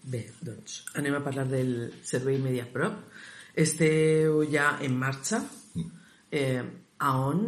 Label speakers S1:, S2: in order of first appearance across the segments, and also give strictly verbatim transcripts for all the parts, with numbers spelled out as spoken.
S1: Bé, doncs anem a parlar del servei Mediaprop. Esteu ja en marxa. Eh, a on?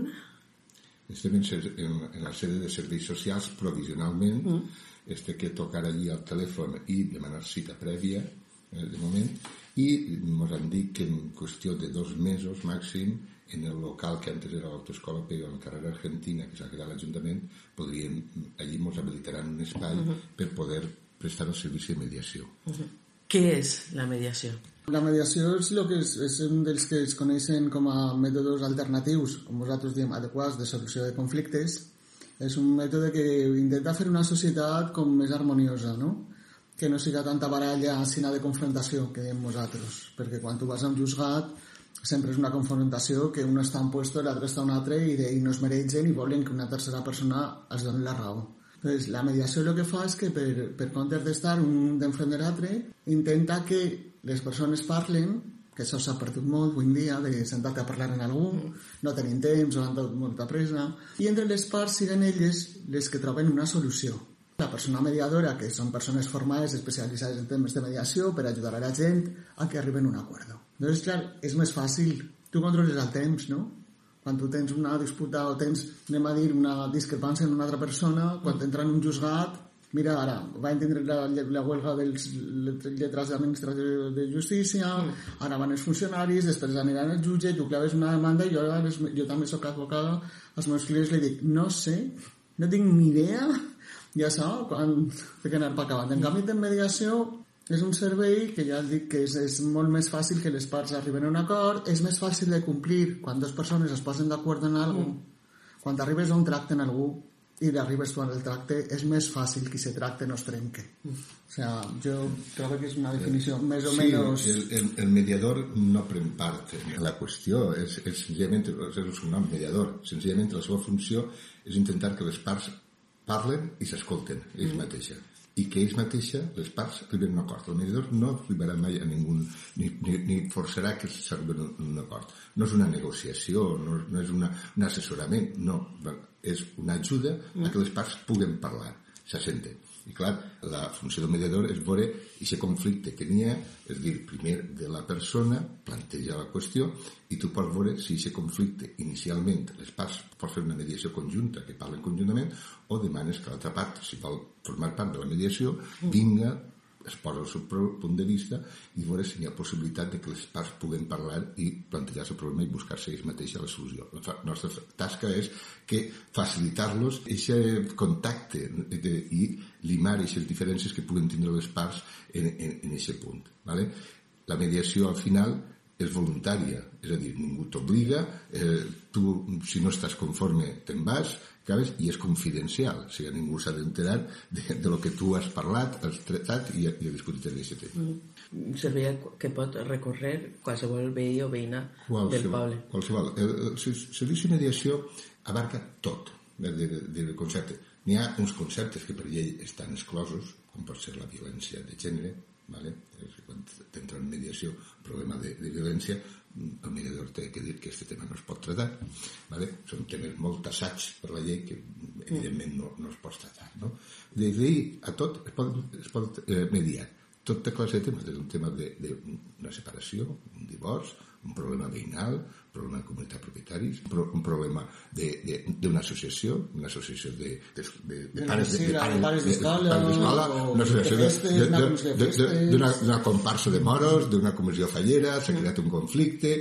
S2: Estem en, en, en la sede de serveis socials provisionalment. Mm. Este que tocar allí al telèfon i demanar cita prèvia, eh, de moment, i ens han dit que en qüestió de dos mesos màxim, en el local que antes era l'autoescola Pego, en la carrera argentina, que s'ha quedat a l'Ajuntament, podríem, allí ens habilitaran un espai uh-huh. per poder prestar el servici de mediació.
S1: Uh-huh. Què és la mediació?
S3: La mediació és, lo que és, és un dels que es coneixen com a mètodes alternatius, com vosaltres diem, adequats de solució de conflictes. És un mètode que intenta fer una societat com més harmoniosa, no? Que no siga tanta baralla sinó de confrontació, que diem nosaltres. Perquè quan tu vas a un juzgat sempre és una confrontació que un està en puesto i l'altre està en un altre i, de, i no es mereixen i volen que una tercera persona els doni la raó. Entonces, la mediació el que fa és que per, per comptes d'estar un d'enfront de l'altre intenta que les persones parlen, que això s'ha perdut molt avui en dia, de sentar-te a parlar amb algú, no tenim temps o han tingut molta pressa, i entre les parts siguen elles les que troben una solució. La persona mediadora, que són persones formades especialitzades en temes de mediació per ajudar a la gent a que arriben a un acord. Doncs, clar, és més fàcil. Tu controles el temps, no? Quan tu tens una disputa o tens, anem a dir, una discrepància amb una altra persona, quan t'entra en un juzgat, mira, ara van tindre la, la huelga dels lletrats d'administració de justícia, ara van els funcionaris, després aniran el jutge, tu claves una demanda i jo, jo també soc advocada, als meus clients li dic, no sé, no tinc ni idea, ja sap, quan té que anar per acabant. En canvi, en mediació és un servei que ja dic que és, és molt més fàcil que les parts arriben a un acord, és més fàcil de complir quan dues persones es posen d'acord en alguna cosa. Quan arribes a un tracte en algú i arribes tu en el tracte, és més fàcil que aquest tracte no es trenque. O sigui, jo trobo que és una definició eh, més o
S2: sí,
S3: menys...
S2: el, el, el mediador no pren part en la qüestió, és, és senzillament, és el seu nom, mediador, senzillament la seva funció és intentar que les parts parlen i s'escolten ells mm. mateixes, i que ells mateixes, les parts, arriben a un acord. El mediador no arribarà mai a ningú, ni, ni, ni forçarà que s'arriben a un acord. No és una negociació, no, no és una, un assessorament, no, és una ajuda a que les parts puguen parlar, s'assenten. I clar, la funció del mediador és veure aquest conflicte que n'hi ha, és dir, primer de la persona, planteja la qüestió, i tu pots veure si aquest conflicte inicialment les parts pots fer una mediació conjunta, que parlen conjuntament, o demanes que l'altra part, si vol formar part de la mediació, vinga, es posa el seu punt de vista i veure si hi ha possibilitat de que les parts puguen parlar i plantejar-se el problema i buscar-se ells mateixos la solució. La nostra tasca és que facilitar-los aquest contacte i limar aquestes diferències que puguen tindre les parts en aquest punt. ¿Vale? La mediació al final és voluntària, és a dir, ningú t'obliga, eh, tu si no estàs conforme te'n vas, acabes, i és confidencial, o sigui, ningú s'ha d'enterar de, de lo que tu has parlat, has tractat i, i has discutit en aquest tema.
S1: Mm. Un servei que pot recórrer qualsevol veí o veïna qualsevol, del poble.
S2: Qualsevol. El, el, el servici de mediació abarca tot del de, de, de concepte. N'hi ha uns conceptes que per llei estan exclosos, com pot ser la violència de gènere, ¿vale? Quan t'entra en mediació un problema de, de violència, el mediador té que dir que aquest tema no es pot tratar, ¿vale? Són temes molt tassats per la llei que evidentment no, no es pot tratar, no? Des d'ahir a tot es pot, es pot eh, mediar tota classe de temes, des d'un tema d'una separació, un divorç, un problema veïnal, un problema de comunitat de propietaris, un problema d'una associació, una associació de, de, de, de pares d'escola, una associació d'una comparsa de moros, d'una comissió fallera, s'ha creat un conflicte,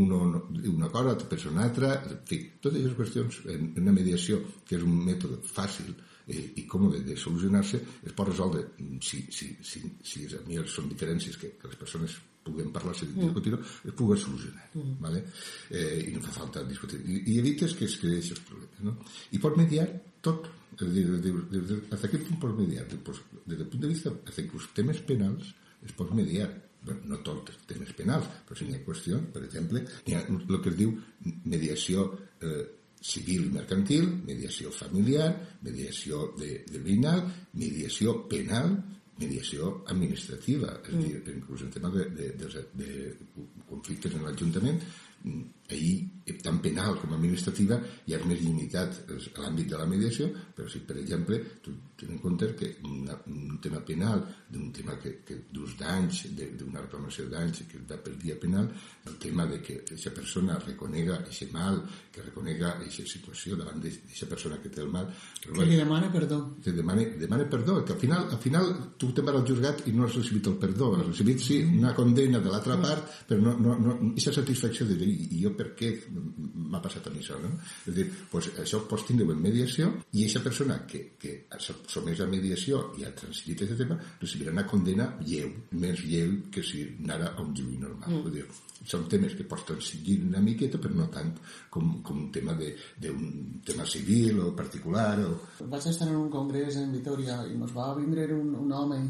S2: un acord, l'altra persona altra, en fi, totes aquestes qüestions en una mediació que és un mètode fàcil i còmode de solucionar-se, es pot resoldre si, si, si, si a mi són diferències que, que les persones puguen parlar sense discutir-ho, es puguen solucionar, mm. ¿vale? Eh, i no fa falta discutir, i, i evites que es creixin els problemes, no? I pots mediar tot, és a dir, des d'aquest punt pots mediar, des del punt de vista dels temes penals es pot mediar, bueno, no tots els temes penals, però si hi ha qüestions, per exemple, hi ha el que es diu mediació eh, civil i mercantil, mediació familiar, mediació de, de veïnal, mediació penal, mediació administrativa, és a dir, inclús en tema de, de, de, de conflictes en l'Ajuntament, ahir, tant penal com administrativa, hi ha més limitat a l'àmbit de la mediació, però si, per exemple, tu tens en compte que una, un tema penal, d'un tema que, que d'uns danys, d'una reclamació de danys que va per via penal, el tema de que aquesta persona reconega aquest mal, que reconega aquesta situació davant d'aquesta persona que té el mal...
S3: Que li demane perdó.
S2: Que demane, demane perdó, que al final, al final tu te'n vas al juzgat i no has recibit el perdó, has recibit, sí, una condena de l'altra part, però no, no, no, aquesta satisfacció de dir, i jo per què m'ha passat a mi això, no? És a dir, pues, això ho pots tindre en mediació i aquesta persona que, que somés a mediació i ha transigit aquest tema recibirà una condena lleu, més lleu que si anara a un judici normal. Mm. Dir, són temes que pots transigir una miqueta, però no tant com, com un tema d'un tema civil o particular. O...
S3: Vaig estar en un congrés en Vitoria i ens va vindre un, un home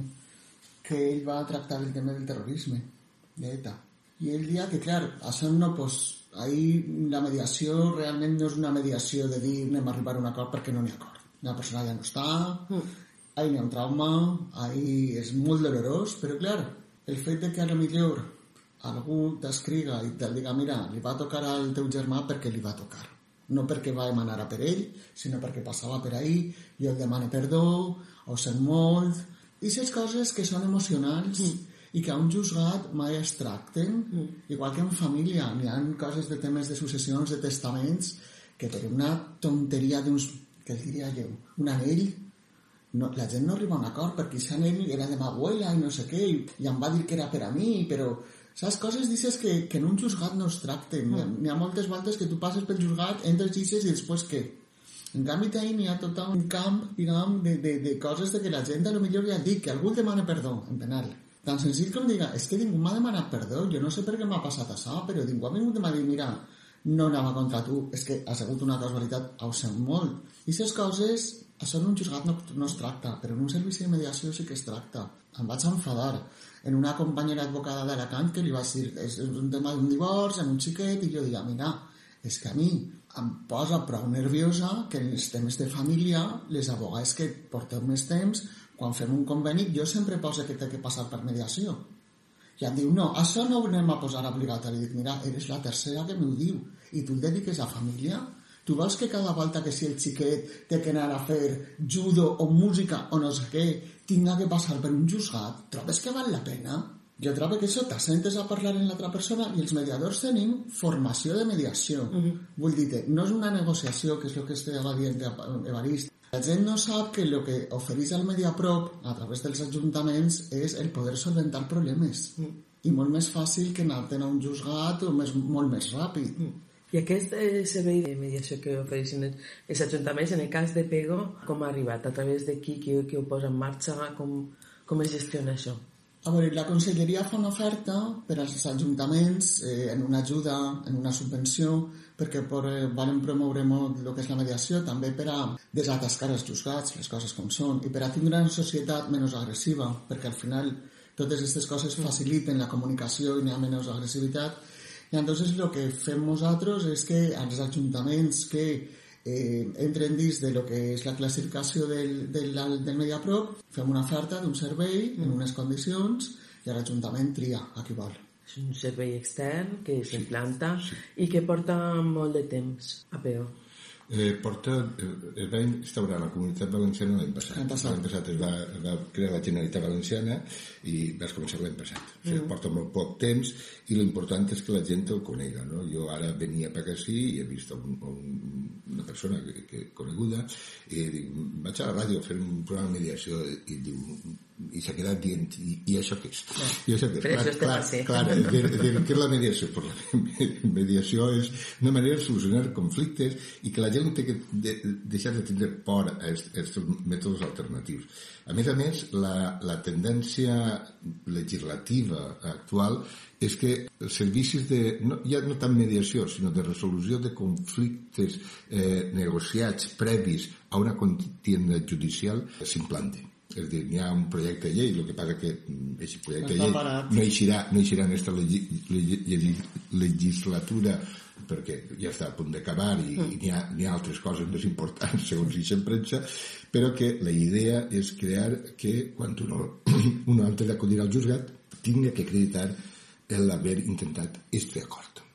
S3: que ell va tractar el tema del terrorisme, d'ETA. I ell dia que, clar, això no, pues, ahir la mediació realment no és una mediació de dir anem a arribar a un acord perquè no n'hi ha acord. La persona ja no està, mm. ahir n'hi ha un trauma, ahir és molt dolorós, però, clar, el fet de que a lo millor algú t'escriga i te'l diga, mira, li va tocar al teu germà perquè li va tocar. No perquè va emanar a per ell, sinó perquè passava per ahir, jo el demane perdó, ho sent molt... I aquestes coses que són emocionals... Mm. I que a un juzgat mai es tracten, mm. igual que en família. N'hi ha coses de temes de successions, de testaments, que per una tonteria d'uns, què diria jo, un anell, no, la gent no arriba a un acord, perquè aquest anell era de ma abuela i no sé què, i, i em va dir que era per a mi, però saps coses dices que, que en un juzgat no es tracten. Mm. N'hi ha moltes voltes que tu passes pel juzgat, entres dices i després què? En canvi, ahí n'hi ha tot un camp, diguem, de, de, de coses de que la gent a lo millor ja dic que algú demana perdó en penal. Tan senzill com diga, és que ningú m'ha demanat perdó, jo no sé per què m'ha passat això, però ningú ha vingut i m'ha dit, mira, no anava contra tu, és que ha sigut una casualitat, ho sent molt. I aquestes coses, això en un juzgat no, no es tracta, però en un servici de mediació sí que es tracta. Em vaig enfadar en una companyera advocada d'Alacant que li vaig dir, és un tema d'un divorç, en un xiquet, i jo diria, mira, és que a mi em posa prou nerviosa que en els temes de família, les abogades que porteu més temps, quan fem un conveni, jo sempre poso que té que passar per mediació. I em diu, no, això no ho anem a posar obligatori. Dic, mira, eres la tercera que m'ho diu, i tu el dediques a família? Tu vols que cada volta que si el xiquet té que anar a fer judo o música o no sé què, tinga que passar per un juzgat? Trobes que val la pena? Jo trobo que això t'assentes a parlar amb l'altra persona i els mediadors tenim formació de mediació. Uh-huh. Vull dir, no és una negociació, que és el que estava dient Evarist. La gent no sap que el que ofereix el Mediaprop a través dels ajuntaments és el poder solventar problemes. Mm. I molt més fàcil que anar-te'n a un juzgat o més, molt més ràpid. Mm.
S1: I aquest eh, servei de mediació que ofereixen els ajuntaments, en el cas de Pego, com ha arribat? A través de qui, qui, qui ho posa en marxa? Com, com es gestiona això?
S3: A veure, la Conselleria fa una oferta per als ajuntaments eh, en una ajuda, en una subvenció, perquè per, eh, volen promoure molt el que és la mediació, també per a desatascar els juzgats, les coses com són, i per a tindre una societat menys agressiva, perquè al final totes aquestes coses faciliten la comunicació i n'hi ha menys agressivitat. I entonces el que fem nosaltres és que als ajuntaments que Eh, entren dins de lo que és la classificació del, del, del Mediaprop, fem una oferta d'un servei en unes condicions i l'Ajuntament tria a qui vol.
S1: És un servei extern que s'implanta sí, sí. i que porta molt de temps a Pego.
S2: Eh, porta, es va instaurar la Comunitat Valenciana l'any passat. L'any passat es va, es va crear la Generalitat Valenciana i vas començar l'any passat. O sigui, mm. porta molt poc temps i l'important és que la gent el conega, no? Jo ara venia per aquí i he vist un, un, una persona que, que coneguda i dic, vaig a la ràdio a fer un programa de mediació i diu, i s'ha quedat dient, i, i això què és?
S1: No.
S2: I això què és? Clar, clar, clar, clar de, de, què és la mediació? Pues la mediació és una manera de solucionar conflictes i que la gent té que de, deixar de tindre por a aquests mètodes alternatius. A més a més, la, la tendència legislativa actual és que els servicis de, no, ja no tant mediació, sinó de resolució de conflictes eh, negociats previs a una contienda judicial s'implantin. És a dir, hi ha un projecte de llei, el que passa que aquest projecte de llei no eixirà, no eixirà en aquesta legi, legi, legislatura perquè ja està a punt d'acabar i, mm. i n'hi, ha, n'hi ha altres coses més importants segons hi en premsa, però que la idea és crear que quan uno, uno antes d'acudir al juzgat tingui que acreditar l'haver intentat este acord.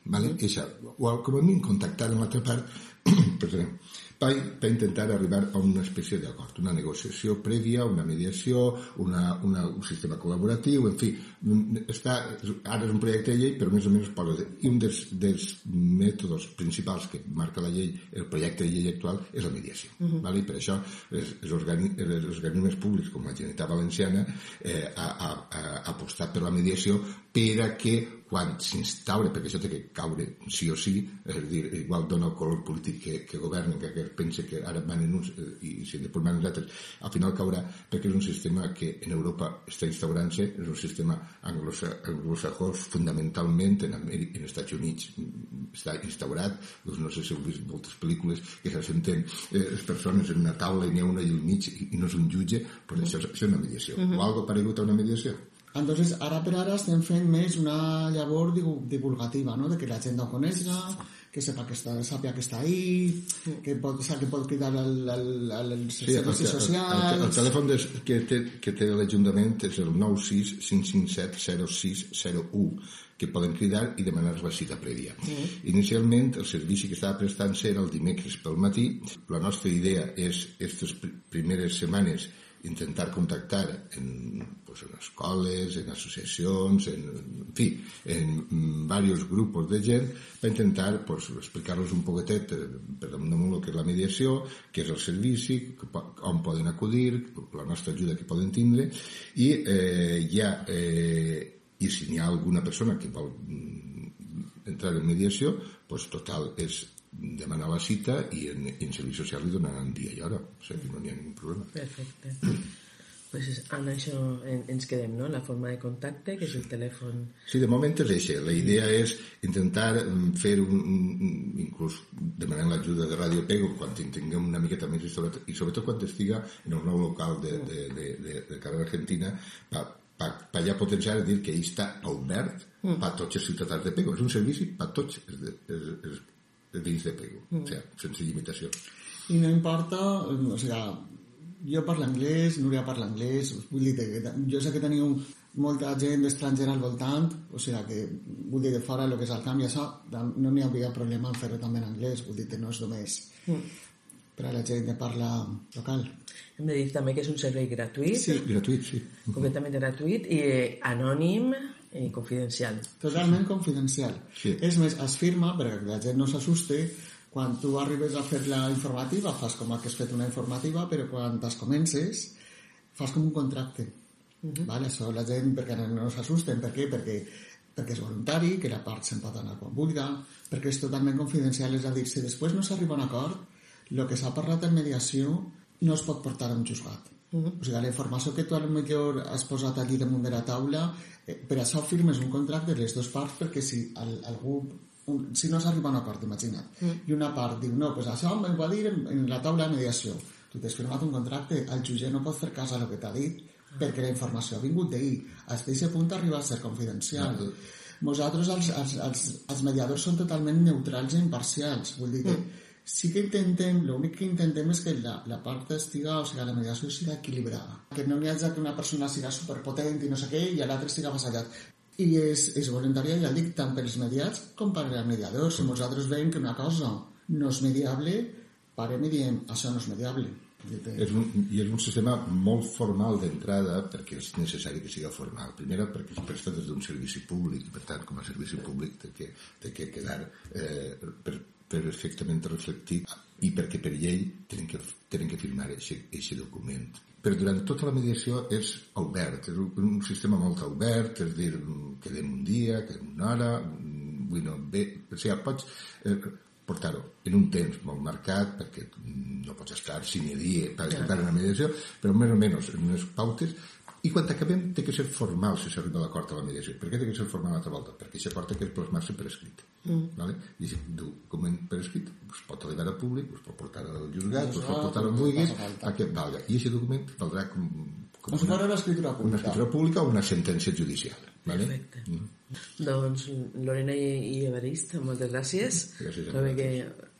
S2: vale? Mm. Eixa, o com a mínim contactar amb l'altra part per, per intentar arribar a una espècie d'acord, una negociació prèvia, una mediació, una, una, un sistema col·laboratiu, en fi, està, ara és un projecte de llei, però més o menys posa, i un dels, dels mètodes principals que marca la llei, el projecte de llei actual, és la mediació. Uh-huh. Vale? I per això els, els, organi, els organismes públics, com la Generalitat Valenciana, eh, ha, ha, ha apostat per la mediació per a que quan s'instaura, perquè això té que caure sí o sí, és a dir, igual dona el color polític que, que governen, que, que pensa que ara manen uns eh, i si després manen uns altres, al final caurà, perquè és un sistema que en Europa està instaurant-se, és un sistema anglosajó fundamentalment, en, Amèrica, en Estats Units està instaurat, doncs no sé si heu vist moltes pel·lícules que se senten eh, les persones en una taula i n'hi ha una allà al mig i, i no és un jutge, però això, això és una mediació, uh-huh. o algo paregut a una mediació.
S3: Entonces, ara per ara estem fent més una llavor divulgativa, no? De que la gent ho coneixi, que sepa que està, sàpia que està ahí, que pot, que pot cridar als sí, servicis socials...
S2: El, el, el telèfon des, que, té, que té l'Ajuntament és el nou sis cinc cinc set zero sis zero u, que poden cridar i demanar la cita prèvia. Mm. Inicialment, el servici que estava prestant-se era el dimecres pel matí. La nostra idea és, aquestes primeres setmanes, intentar contactar en, pues, en escoles, en associacions, en, en fi, en diversos grups de gent, per intentar pues, explicar-los un poquetet per damunt el que és la mediació, què és el servici, on poden acudir, la nostra ajuda que poden tindre, i eh, ja, eh, i si n'hi ha alguna persona que vol entrar en mediació, pues, total, és demanar la cita i en, en servei social li donaran dia i hora, o sigui que no n'hi ha ningú problema.
S1: Perfecte. Pues en això ens quedem, no? La forma de contacte, que és el telèfon...
S2: Sí, de moment és això. La idea és intentar fer un, un inclús demanant l'ajuda de Radio Pego quan tinguem una miqueta més història i sobretot quan estiga en el nou local de, de, de, de, de carrer Argentina per pa, pa ja potenciar dir que ell està obert mm. per tots els ciutadans de Pego. És un servici per tots els, els, els dins de Pego, mm. o sigui, sense limitació.
S3: I no importa, o sigui, jo parlo anglès, Núria parla anglès, vull dir que jo sé que teniu molta gent estrangera al voltant, o sigui que vull dir de fora el que és el canvi, això no n'hi hauria problema en fer-ho també en anglès, vull dir que no és només mm. per a la gent que parla local.
S1: Hem de dir també que és un servei gratuït.
S2: Sí, gratuït, sí.
S1: Completament gratuït i anònim i confidencial.
S3: Totalment confidencial.
S2: Sí.
S3: És més, es firma, perquè la gent no s'assuste, quan tu arribes a fer la informativa, fas com que has fet una informativa, però quan es comences, fas com un contracte. Uh-huh. Vale? Això la gent, perquè no s'assusten, per què? Perquè, perquè és voluntari, que la part se'n pot anar quan vulgui, perquè és totalment confidencial, és a dir, si després no s'arriba a un acord, el que s'ha parlat en mediació no es pot portar a un juzgat. Uh-huh. O sigui, la informació que tu potser has posat allí damunt de la taula, eh, per això firmes un contracte de les dues parts, perquè si el, algú, un, si no s'arriba a un acord, imagina't, uh-huh. i una part diu, no, pues això m'ho va dir en, en la taula de mediació, tu t'has firmat un contracte, el jutge no pot fer cas a el que t'ha dit, uh-huh. perquè la informació ha vingut d'ahir, fins a aquest punt arriba a ser confidencial. Uh-huh. Nosaltres, els, els, els, els mediadors, són totalment neutrals i imparcials, vull dir que uh-huh. sí que intentem, l'únic que intentem és que la, la part estiga, o sigui, la mediació siga equilibrada. Que no n'hi hagi que una persona siga superpotent i no sé què, i l'altre siga vassallat. I és, és voluntària, ja dic, tant pels mediats com per als mediadors. Si nosaltres veiem que una cosa no és mediable, parem i diem, això no és mediable.
S2: És un, I és un sistema molt formal d'entrada perquè és necessari que siga formal. Primera, perquè es presta des d'un servici públic i, per tant, com a servici públic té que, té que quedar eh, per perfectament reflectit i perquè per llei tenen que, tenen que firmar aquest document. Però durant tota la mediació és obert, és un sistema molt obert, és dir, quedem un dia, quedem una hora, vull no, bé, o sigui, pots eh, portar-ho en un temps molt marcat perquè no pots estar cinc dies per estar en la mediació, però més o menys en unes pautes. I quan acabem té que ser formal si s'arriba a l'acord a la mediació. Per què té que ser formal l'altra volta? Perquè això porta que és plasmar-se per escrit. Mm. Vale? I si document per escrit es pot arribar al públic, es pot portar al juzgat, es pot portar on vulguis, a que valga. I aquest document valdrà com, com
S3: una, una, escritura pública.
S2: una escritura pública o una sentència judicial. Vale?
S1: Perfecte. Mm. Doncs Lorena i Evarist, moltes gràcies.
S2: Gràcies a vosaltres.